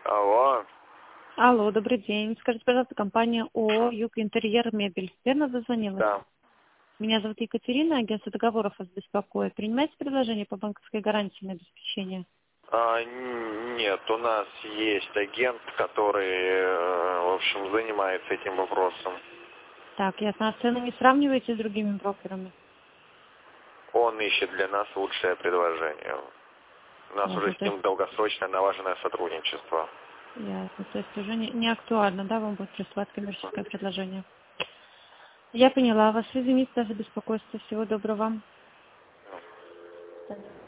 Алло. Алло, добрый день. Скажите, пожалуйста, компания ООО «Юг Интерьер Мебель». Верно дозвонилась? Да. Меня зовут Екатерина, агентство договоров вас беспокоит. Принимаете предложение по банковской гарантии на обеспечение? Нет, у нас есть агент, который, в общем, занимается этим вопросом. Так, ясно. А цены не сравниваете с другими брокерами? Он ищет для нас лучшее предложение. У нас уже Ясно, с то есть, ним долгосрочное налаженное сотрудничество. ясно. То есть уже не актуально, да, вам будет присылать коммерческое предложение? Я поняла вас. Извините за беспокойство. Всего доброго вам.